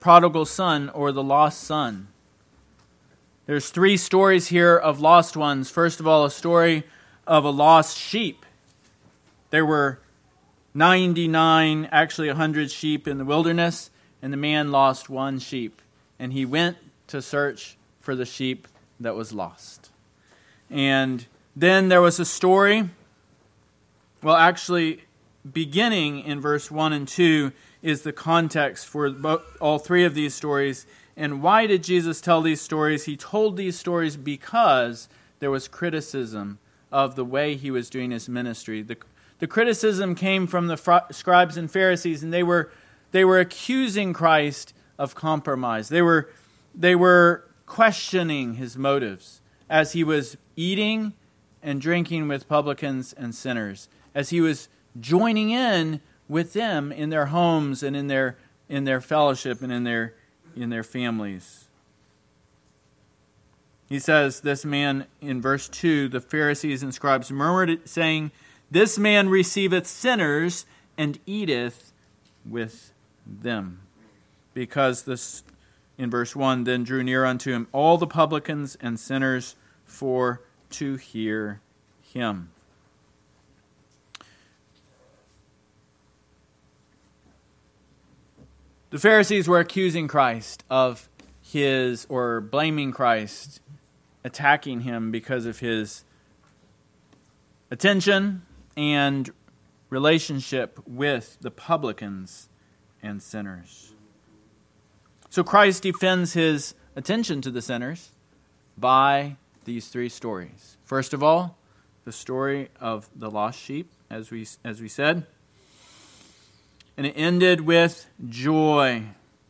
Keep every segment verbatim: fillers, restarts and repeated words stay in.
prodigal son or the lost son. There's three stories here of lost ones. First of all, a story of a lost sheep. There were ninety-nine, actually one hundred sheep in the wilderness, and the man lost one sheep. And he went to search for the sheep that was lost. And then there was a story, well, actually, beginning in verse one and two is the context for both, all three of these stories. And why did Jesus tell these stories? He told these stories because there was criticism of the way he was doing his ministry. The, the criticism came from the fr- scribes and Pharisees, and they were they were accusing Christ of compromise. They were they were questioning his motives as he was eating and drinking with publicans and sinners, as he was joining in with them in their homes and in their in their fellowship and in their in their families. He says, this man, in verse two, the Pharisees and scribes murmured, saying, "This man receiveth sinners and eateth with them." Because this, in verse one, then drew near unto him all the publicans and sinners for to hear him. The Pharisees were accusing Christ of his, or blaming Christ, attacking him because of his attention and relationship with the publicans and sinners. So Christ defends his attention to the sinners by these three stories. First of all, the story of the lost sheep, as we as we said. And it ended with joy.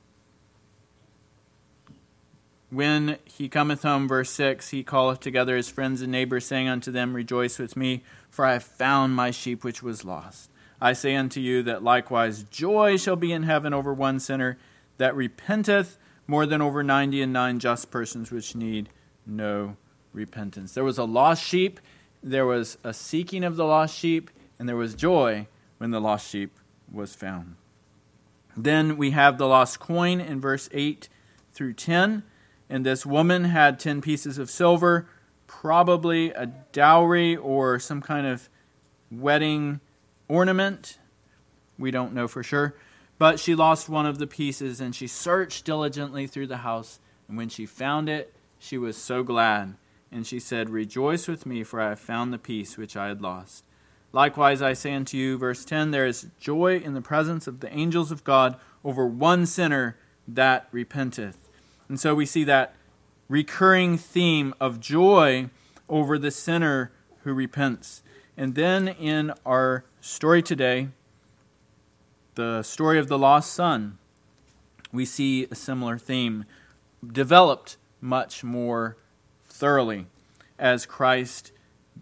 When he cometh home, verse six, he calleth together his friends and neighbors, saying unto them, "Rejoice with me, for I have found my sheep which was lost. I say unto you that likewise joy shall be in heaven over one sinner that repenteth, more than over ninety and nine just persons which need no repentance." There was a lost sheep, there was a seeking of the lost sheep, and there was joy when the lost sheep was found. Then we have the lost coin in verse eight through ten. And this woman had ten pieces of silver, probably a dowry or some kind of wedding ornament. We don't know for sure. But she lost one of the pieces, and she searched diligently through the house. And when she found it, she was so glad. And she said, "Rejoice with me, for I have found the piece which I had lost." Likewise, I say unto you, verse ten, there is joy in the presence of the angels of God over one sinner that repenteth. And so we see that recurring theme of joy over the sinner who repents. And then in our story today, the story of the lost son, we see a similar theme developed much more thoroughly as Christ.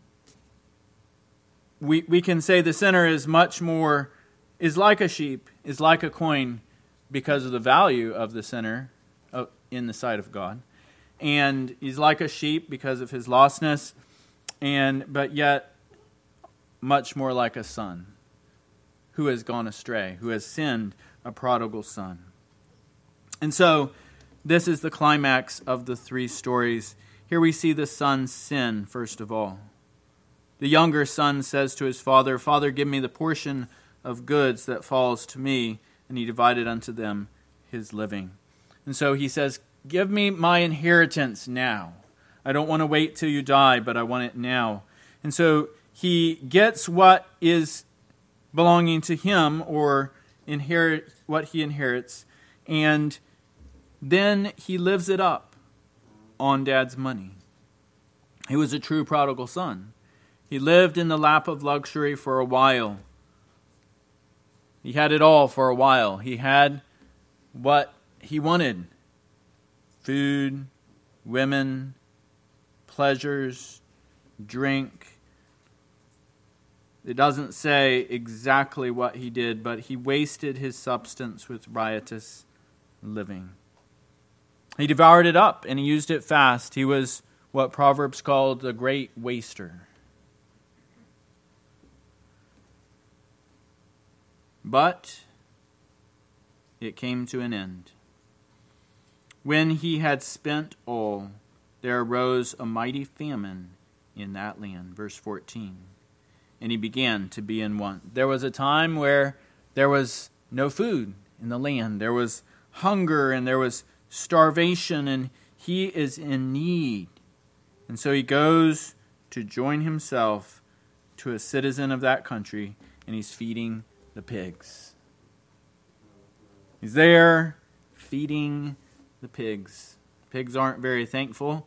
We we can say the sinner is much more, is like a sheep, is like a coin because of the value of the sinner in the sight of God. And he's like a sheep because of his lostness, and but yet much more like a son who has gone astray, who has sinned, a prodigal son. And so this is the climax of the three stories. Here we see the son's sin, first of all. The younger son says to his father, "Father, give me the portion of goods that falls to me." And he divided unto them his living. And so he says, "Give me my inheritance now. I don't want to wait till you die, but I want it now." And so he gets what is belonging to him, or inherit what he inherits, and then he lives it up on dad's money. He was a true prodigal son. He lived in the lap of luxury for a while. He had it all for a while. He had what he wanted: food, women, pleasures, drink. It doesn't say exactly what he did, but he wasted his substance with riotous living. He devoured it up and he used it fast. He was what Proverbs called a great waster. But it came to an end. When he had spent all, there arose a mighty famine in that land. Verse fourteen. And he began to be in want. There was a time where there was no food in the land. There was hunger and there was starvation, and he is in need. And so he goes to join himself to a citizen of that country, and he's feeding the pigs. He's there feeding the pigs. Pigs aren't very thankful.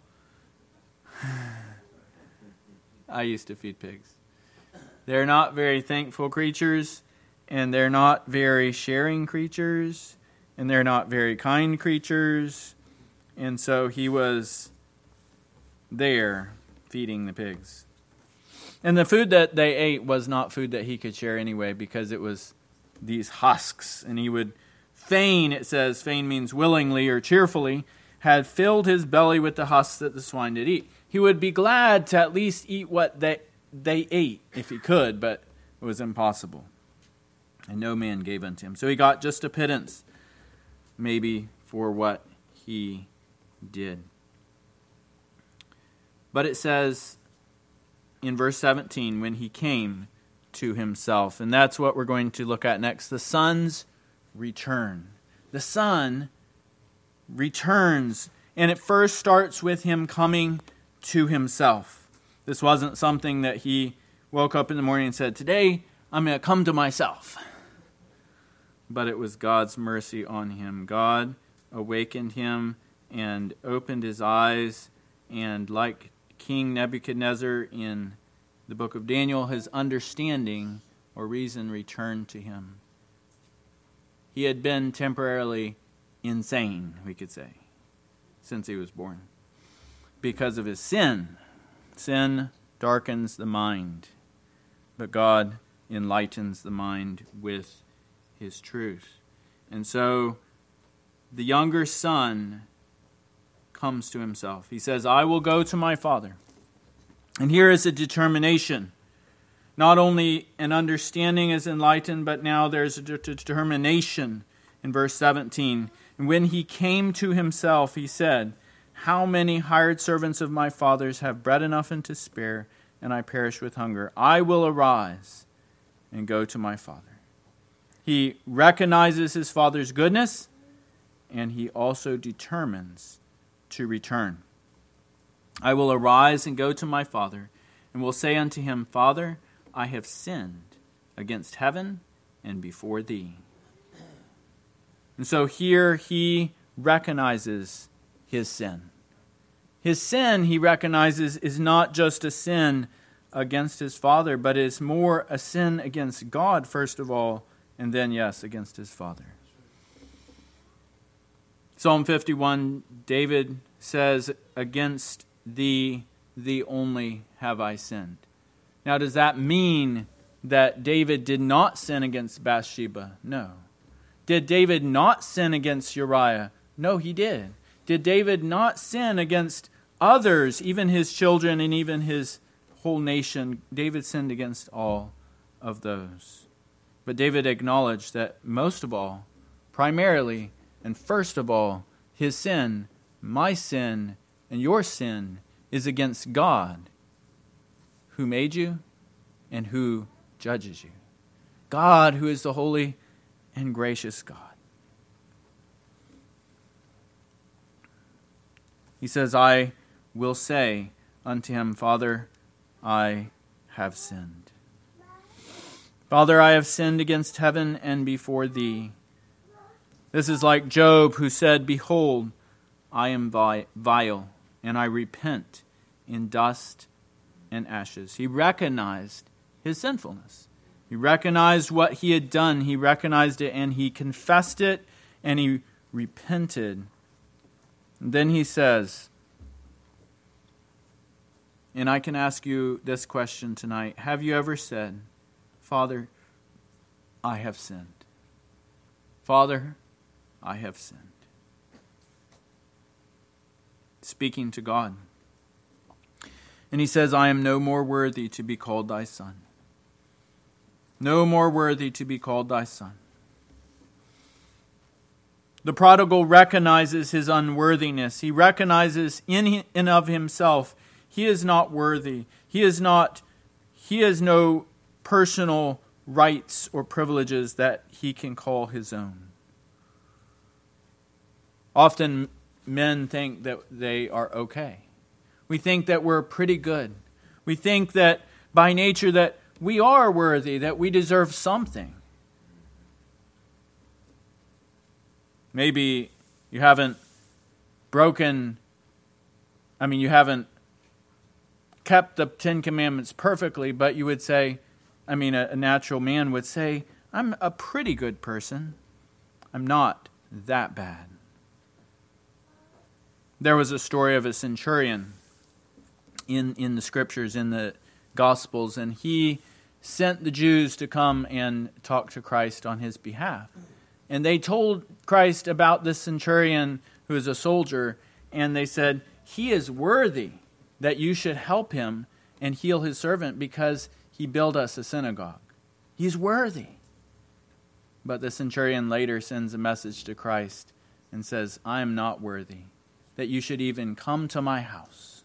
I used to feed pigs. They're not very thankful creatures, and they're not very sharing creatures, and they're not very kind creatures. And so he was there feeding the pigs. And the food that they ate was not food that he could share anyway, because it was these husks. And he would feign, it says, feign means willingly or cheerfully, had filled his belly with the husks that the swine did eat. He would be glad to at least eat what they, they ate if he could, but it was impossible. And no man gave unto him. So he got just a pittance, maybe, for what he did. But it says in verse seventeen, when he came to himself. And that's what we're going to look at next. The son's return. The son returns. And it first starts with him coming to himself. This wasn't something that he woke up in the morning and said, today I'm going to come to myself. But it was God's mercy on him. God awakened him and opened his eyes, and like King Nebuchadnezzar in the book of Daniel, his understanding or reason returned to him. He had been temporarily insane, we could say, since he was born, because of his sin. Sin darkens the mind, but God enlightens the mind with his truth. And so the younger son comes to himself. He says, I will go to my father. And here is a determination. Not only an understanding is enlightened, but now there's a determination in verse seventeen. And when he came to himself, he said, how many hired servants of my father's have bread enough and to spare, and I perish with hunger? I will arise and go to my father. He recognizes his father's goodness, and he also determines to return. I will arise and go to my father, and will say unto him, Father, I have sinned against heaven and before thee. And so here he recognizes his sin. His sin, he recognizes, is not just a sin against his father, but is more a sin against God, first of all, and then, yes, against his father. Psalm fifty-one, David says, against thee, thee only have I sinned. Now, does that mean that David did not sin against Bathsheba? No. Did David not sin against Uriah? No, he did. Did David not sin against others, even his children and even his whole nation? David sinned against all of those. But David acknowledged that most of all, primarily, and first of all, his sin, my sin, and your sin is against God, who made you and who judges you. God, who is the holy and gracious God. He says, I will say unto him, Father, I have sinned. Father, I have sinned against heaven and before thee. This is like Job, who said, behold, I am vile, and I repent in dust and ashes. He recognized his sinfulness. He recognized what he had done. He recognized it, and he confessed it, and he repented. And then he says, and I can ask you this question tonight. Have you ever said, Father, I have sinned. Father, I have sinned. Speaking to God. And he says, I am no more worthy to be called thy son. No more worthy to be called thy son. The prodigal recognizes his unworthiness. He recognizes in and of himself he is not worthy. He is not, he has no personal rights or privileges that he can call his own. Often men think that they are okay. We think that we're pretty good. We think that by nature that we are worthy, that we deserve something. Maybe you haven't broken, I mean, you haven't kept the Ten Commandments perfectly, but you would say, I mean, a, a natural man would say, I'm a pretty good person. I'm not that bad. There was a story of a centurion in, in the scriptures, in the Gospels, and he sent the Jews to come and talk to Christ on his behalf. And they told Christ about this centurion who is a soldier, and they said, he is worthy that you should help him and heal his servant because he built us a synagogue. He's worthy. But the centurion later sends a message to Christ and says, I am not worthy that you should even come to my house.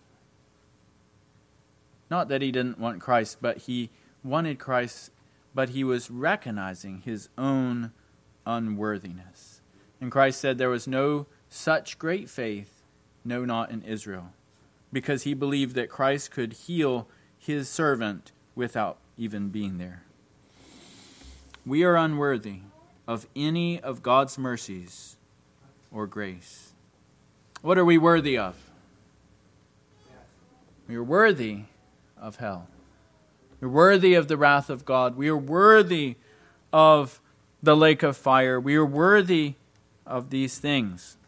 Not that he didn't want Christ, but he wanted Christ, but he was recognizing his own unworthiness. And Christ said there was no such great faith, no, not in Israel, because he believed that Christ could heal his servant without even being there. We are unworthy of any of God's mercies or grace. What are we worthy of? We are worthy of hell. We're worthy of the wrath of God. We are worthy of the lake of fire. We are worthy of these things.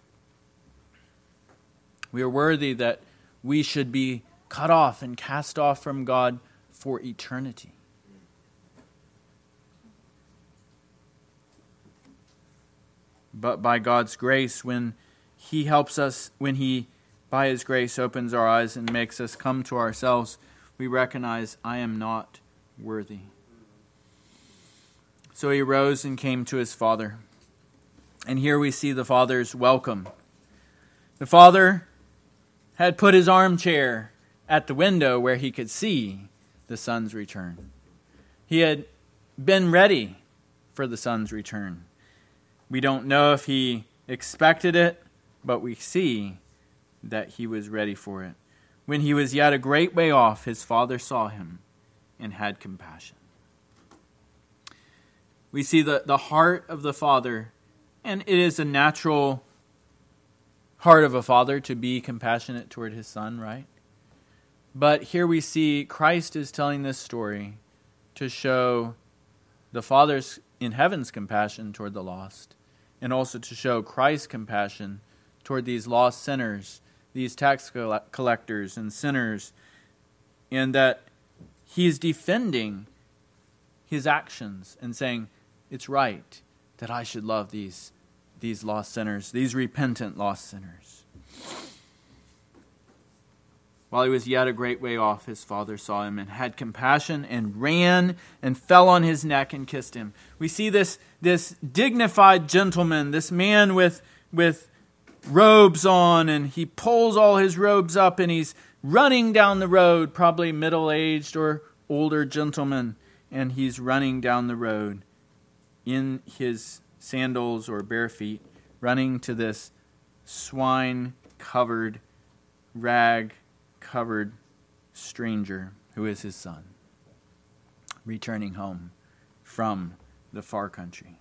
We are worthy that we should be cut off and cast off from God for eternity. But by God's grace, when He helps us, when He, by His grace, opens our eyes and makes us come to ourselves, we recognize, I am not worthy. So he rose and came to his father. And here we see the father's welcome. The father had put his armchair at the window where he could see the son's return. He had been ready for the son's return. We don't know if he expected it, but we see that he was ready for it. When he was yet a great way off, his father saw him and had compassion. We see the, the heart of the father, and it is a natural heart of a father to be compassionate toward his son, right? But here we see Christ is telling this story to show the Father's in heaven's compassion toward the lost, and also to show Christ's compassion toward these lost sinners, these tax collectors and sinners, and that he's defending his actions and saying, it's right that I should love these, these lost sinners, these repentant lost sinners. While he was yet a great way off, his father saw him and had compassion and ran and fell on his neck and kissed him. We see this, this dignified gentleman, this man with, with robes on, and he pulls all his robes up and he's running down the road, probably middle-aged or older gentleman, and he's running down the road in his sandals or bare feet, running to this swine-covered, rag-covered stranger who is his son, returning home from the far country.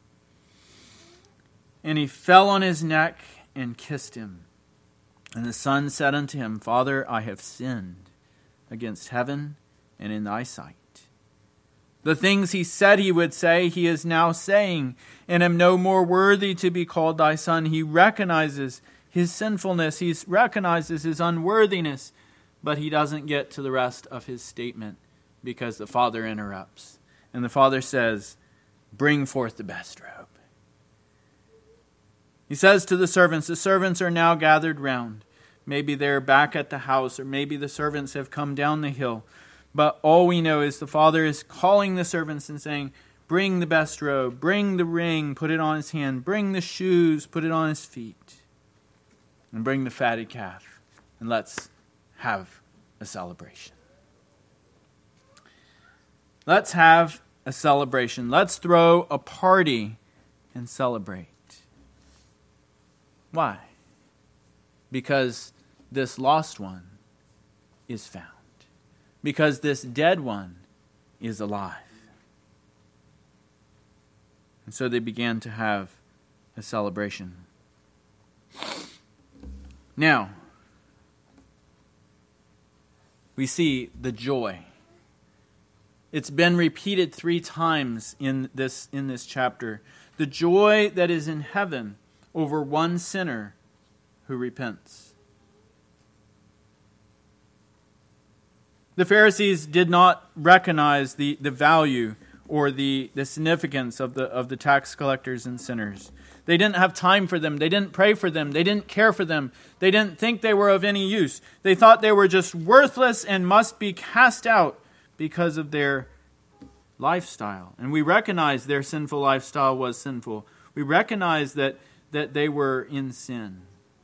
And he fell on his neck and kissed him. And the son said unto him, Father, I have sinned against heaven and in thy sight. The things he said he would say, he is now saying, and am no more worthy to be called thy son. He recognizes his sinfulness. He recognizes his unworthiness, but he doesn't get to the rest of his statement because the father interrupts. And the father says, bring forth the best robe. He says to the servants, the servants are now gathered round. Maybe they're back at the house, or maybe the servants have come down the hill. But all we know is the father is calling the servants and saying, Bring the best robe, bring the ring, put it on his hand, bring the shoes, put it on his feet, and bring the fatted calf, and let's have a celebration. Let's have a celebration. Let's throw a party and celebrate. Why? Because this lost one is found. Because this dead one is alive. And so they began to have a celebration. Now, we see the joy. It's been repeated three times in this, in this chapter. The joy that is in heaven over one sinner who repents. The Pharisees did not recognize the, the value or the, the significance of the of the tax collectors and sinners. They didn't have time for them. They didn't pray for them. They didn't care for them. They didn't think they were of any use. They thought they were just worthless and must be cast out because of their lifestyle. And we recognize their sinful lifestyle was sinful. We recognize that, that they were in sin.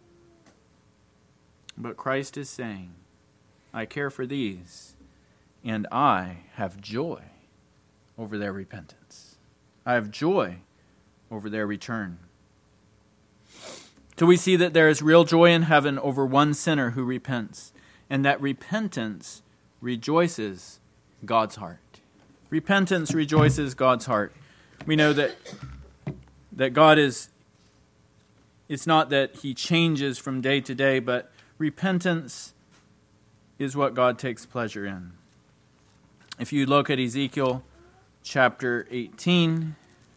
But Christ is saying, I care for these, and I have joy over their repentance. I have joy over their return. So we see that there is real joy in heaven over one sinner who repents, and that repentance rejoices God's heart. Repentance rejoices God's heart. We know that that God is, it's not that He changes from day to day, but repentance is what God takes pleasure in. If you look at Ezekiel chapter eighteen,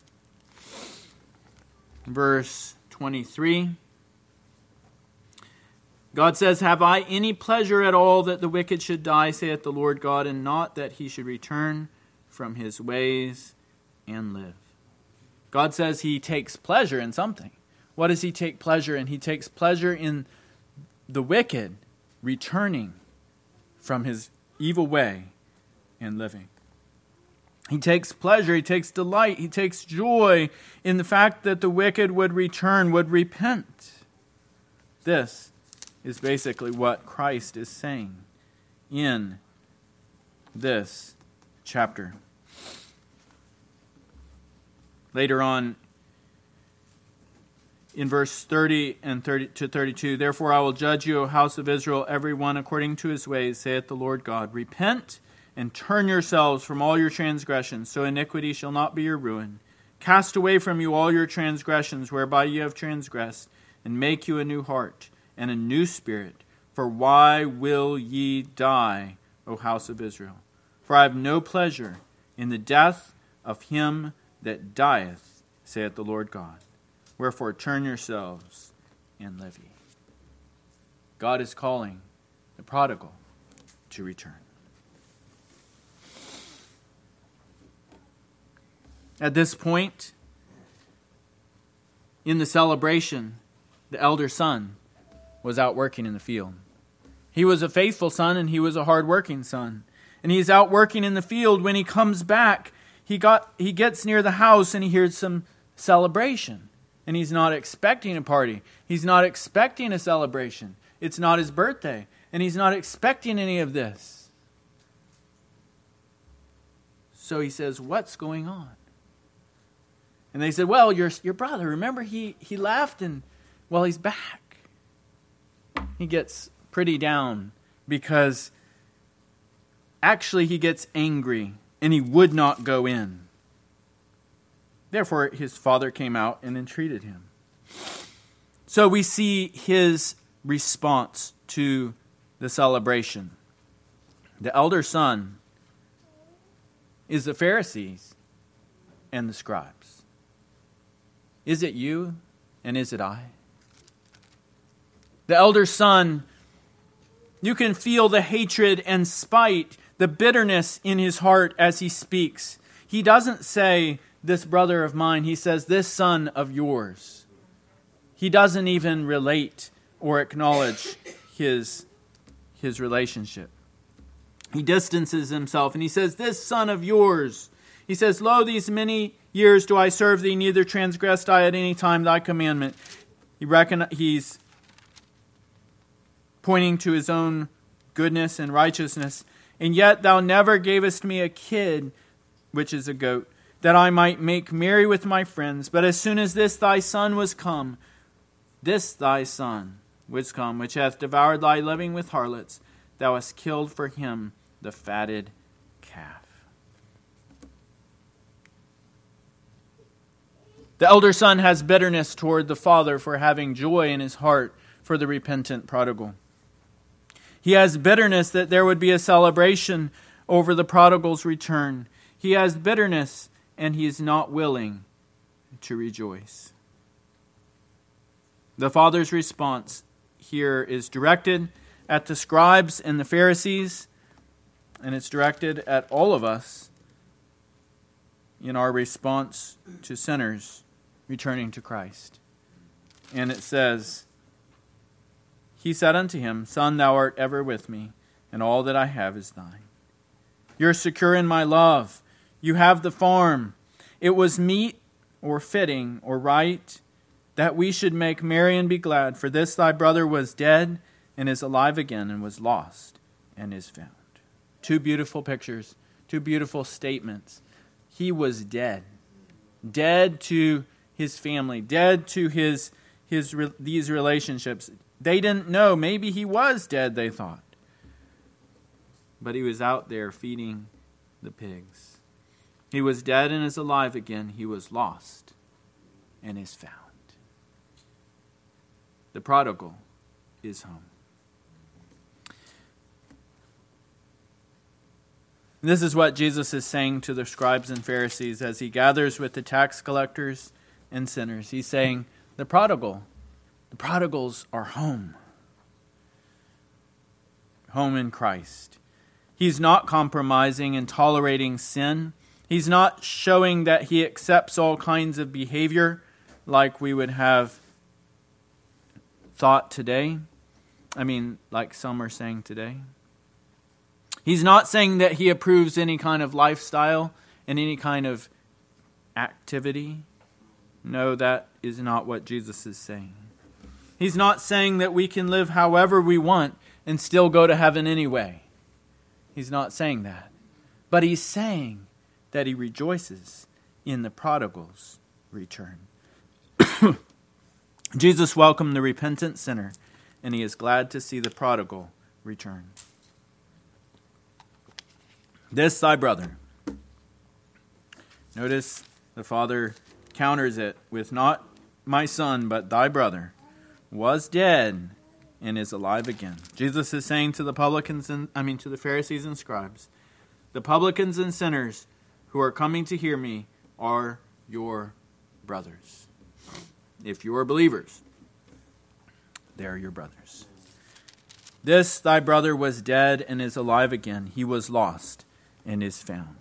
verse twenty-three, God says, Have I any pleasure at all that the wicked should die, saith the Lord God, and not that he should return from his ways and live? God says He takes pleasure in something. What does He take pleasure in? He takes pleasure in the wicked returning from his evil way and living. He takes pleasure, He takes delight, He takes joy in the fact that the wicked would return, would repent. This is basically what Christ is saying in this chapter. Later on, in verse thirty and thirty to thirty-two, Therefore I will judge you, O house of Israel, every one according to his ways, saith the Lord God. Repent and turn yourselves from all your transgressions, so iniquity shall not be your ruin. Cast away from you all your transgressions, whereby ye have transgressed, and make you a new heart and a new spirit. For why will ye die, O house of Israel? For I have no pleasure in the death of him that dieth, saith the Lord God. Wherefore turn yourselves and live ye. God is calling the prodigal to return. At this point in the celebration, the elder son was out working in the field. He was a faithful son and he was a hard-working son. And he's out working in the field. When he comes back, he got he gets near the house and he hears some celebration. And he's not expecting a party. He's not expecting a celebration. It's not his birthday. And he's not expecting any of this. So he says, what's going on? And they said, well, your your brother, remember he, he left and, well, he's back. He gets pretty down because actually he gets angry and he would not go in. Therefore, his father came out and entreated him. So we see his response to the celebration. The elder son is the Pharisees and the scribes. Is it you and is it I? The elder son, you can feel the hatred and spite, the bitterness in his heart as he speaks. He doesn't say, this brother of mine. He says, this son of yours. He doesn't even relate or acknowledge his, his relationship. He distances himself and he says, this son of yours. He says, lo, these many years do I serve thee, neither transgressed I at any time thy commandment. He reckon, he's pointing to his own goodness and righteousness. And yet thou never gavest me a kid, which is a goat, that I might make merry with my friends. But as soon as this thy son was come, this thy son was come, which hath devoured thy living with harlots, thou hast killed for him the fatted calf. The elder son has bitterness toward the father for having joy in his heart for the repentant prodigal. He has bitterness that there would be a celebration over the prodigal's return. He has bitterness, and he is not willing to rejoice. The father's response here is directed at the scribes and the Pharisees, and it's directed at all of us in our response to sinners returning to Christ. And it says, he said unto him, Son, thou art ever with me, and all that I have is thine. You're secure in my love. You have the farm. It was meet or fitting or right that we should make merry and be glad. For this thy brother was dead and is alive again, and was lost and is found. Two beautiful pictures, two beautiful statements. He was dead. Dead to his family, dead to his his these relationships. They didn't know. Maybe he was dead, they thought. But he was out there feeding the pigs. He was dead and is alive again. He was lost and is found. The prodigal is home. This is what Jesus is saying to the scribes and Pharisees as he gathers with the tax collectors and sinners. He's saying, the prodigal, the prodigals are home. Home in Christ. He's not compromising and tolerating sin. He's not showing that he accepts all kinds of behavior like we would have thought today. I mean, like some are saying today. He's not saying that he approves any kind of lifestyle and any kind of activity. No, that is not what Jesus is saying. He's not saying that we can live however we want and still go to heaven anyway. He's not saying that. But he's saying that he rejoices in the prodigal's return. Jesus welcomed the repentant sinner, and he is glad to see the prodigal return. This thy brother. Notice the father counters it with not my son, but thy brother was dead and is alive again. Jesus is saying to the publicans and I mean to the Pharisees and scribes, the publicans and sinners who are coming to hear me are your brothers. If you are believers, they are your brothers. This thy brother was dead and is alive again. He was lost and is found.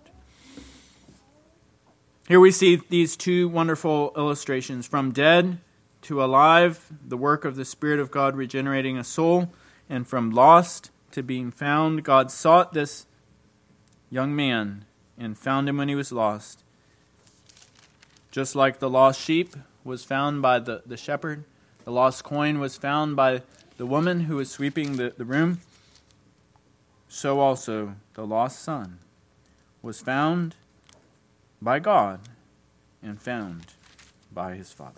Here we see these two wonderful illustrations. From dead to alive, the work of the Spirit of God regenerating a soul. And from lost to being found, God sought this young man and found him when he was lost. Just like the lost sheep was found by the, the shepherd, the lost coin was found by the woman who was sweeping the, the room, so also the lost son was found by God and found by his Father.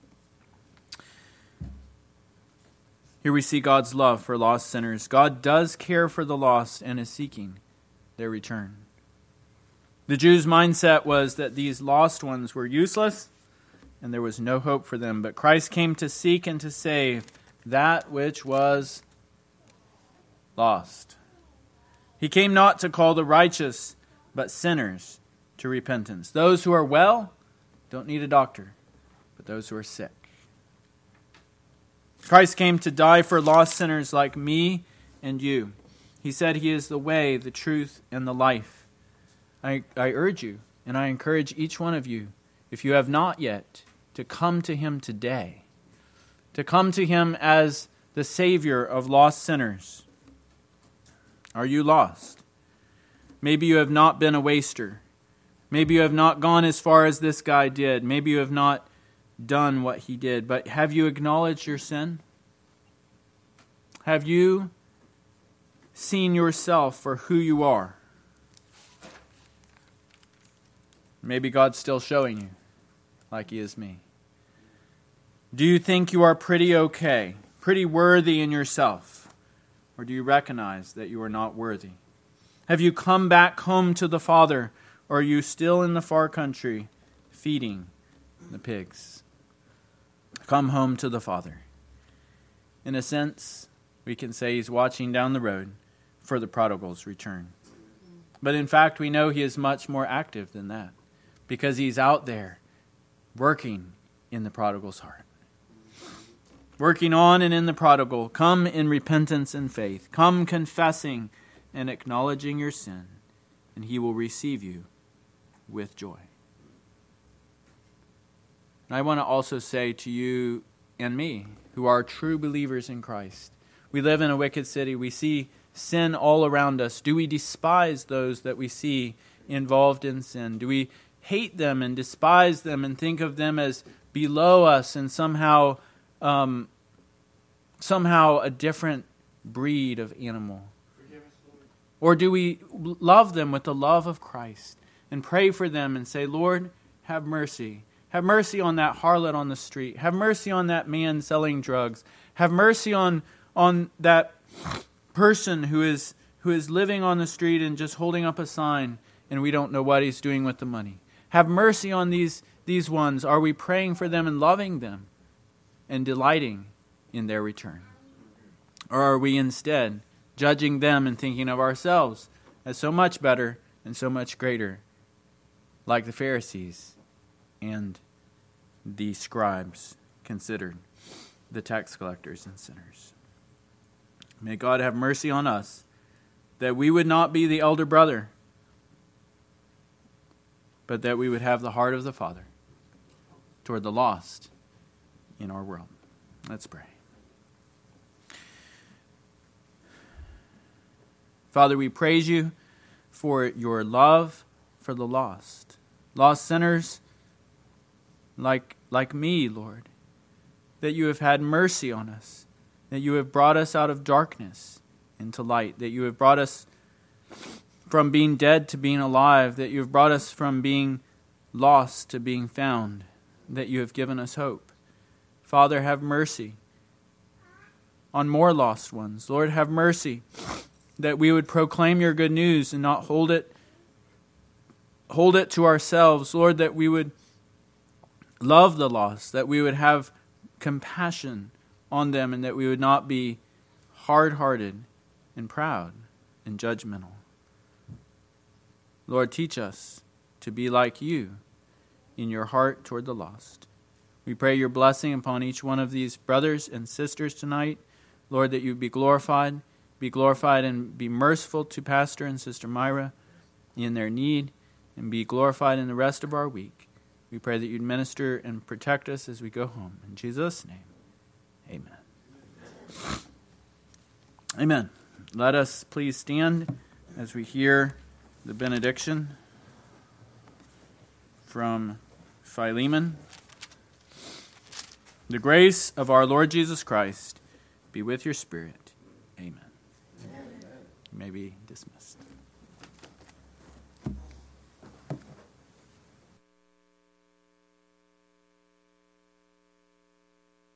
Here we see God's love for lost sinners. God does care for the lost and is seeking their return. The Jews' mindset was that these lost ones were useless and there was no hope for them. But Christ came to seek and to save that which was lost. He came not to call the righteous, but sinners to repentance. Those who are well don't need a doctor, but those who are sick. Christ came to die for lost sinners like me and you. He said he is the way, the truth, and the life. I, I urge you, and I encourage each one of you, if you have not yet, to come to him today. To come to him as the Savior of lost sinners. Are you lost? Maybe you have not been a waster. Maybe you have not gone as far as this guy did. Maybe you have not done what he did. But have you acknowledged your sin? Have you seen yourself for who you are? Maybe God's still showing you, like He is me. Do you think you are pretty okay, pretty worthy in yourself? Or do you recognize that you are not worthy? Have you come back home to the Father, or are you still in the far country feeding the pigs? Come home to the Father. In a sense, we can say He's watching down the road for the prodigal's return. But in fact, we know He is much more active than that, because He's out there working in the prodigal's heart. Working on and in the prodigal. Come in repentance and faith. Come confessing and acknowledging your sin, and He will receive you with joy. And I want to also say to you and me, who are true believers in Christ, we live in a wicked city. We see sin all around us. Do we despise those that we see involved in sin? Do we hate them and despise them and think of them as below us and somehow um, somehow a different breed of animal? Or do we love them with the love of Christ and pray for them and say, Lord, have mercy. Have mercy on that harlot on the street. Have mercy on that man selling drugs. Have mercy on, on that person who is who is living on the street and just holding up a sign and we don't know what he's doing with the money. Have mercy on these, these ones. Are we praying for them and loving them and delighting in their return? Or are we instead judging them and thinking of ourselves as so much better and so much greater, like the Pharisees and the scribes considered the tax collectors and sinners? May God have mercy on us, that we would not be the elder brother, but that we would have the heart of the Father toward the lost in our world. Let's pray. Father, we praise you for your love for the lost. Lost sinners like, like me, Lord, that you have had mercy on us, that you have brought us out of darkness into light, that you have brought us from being dead to being alive, that you have brought us from being lost to being found, that you have given us hope. Father, have mercy on more lost ones. Lord, have mercy that we would proclaim your good news and not hold it, hold it to ourselves. Lord, that we would love the lost, that we would have compassion on them, and that we would not be hard-hearted and proud and judgmental. Lord, teach us to be like you in your heart toward the lost. We pray your blessing upon each one of these brothers and sisters tonight. Lord, that you be glorified, be glorified and be merciful to Pastor and Sister Myra in their need, and be glorified in the rest of our week. We pray that you'd minister and protect us as we go home. In Jesus' name, amen. Amen. Let us please stand as we hear the benediction from Philemon. The grace of our Lord Jesus Christ be with your spirit. Amen. Amen. You may be dismissed.